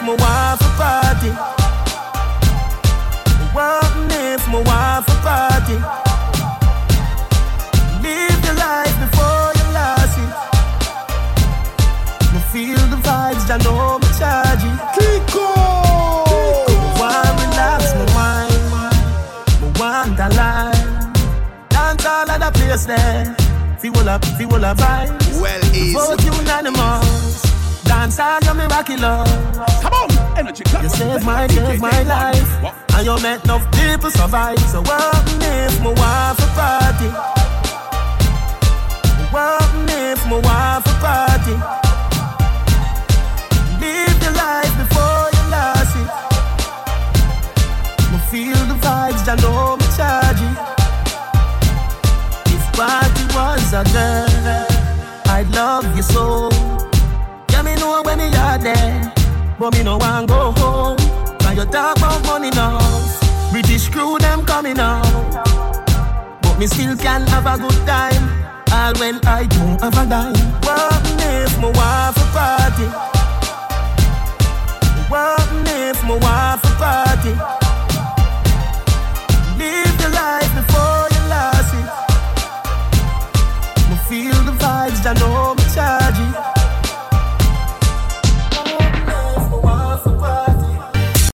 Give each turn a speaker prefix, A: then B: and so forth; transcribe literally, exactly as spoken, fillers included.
A: if my wife a party? What if my wife a party? Live your life before you lost it. Me feel the vibes, I know me charge it. Kiko! Why relax my mind? Me want a line. Dance all of the place there. Feel up, feel up vibes.
B: Well, easy.
A: Vote unanimous. Dance all your miraculous.
B: Come on, energy clap.
A: You saved my, saved my life. What? And you make enough people survive. So what if my wife a party? What if my wife a party? Live your life before you lost it. Me feel the vibes, I know me charge it. If party was a girl, I'd love you so. Yeah, me know when me are there, but me no want go home. Now you talk about money now, British crew them coming out, but me still can have a good time, all when I don't have a dime. What if my wife a party? What if my wife a party? Live your life before you lost it. Me feel the vibes, I know.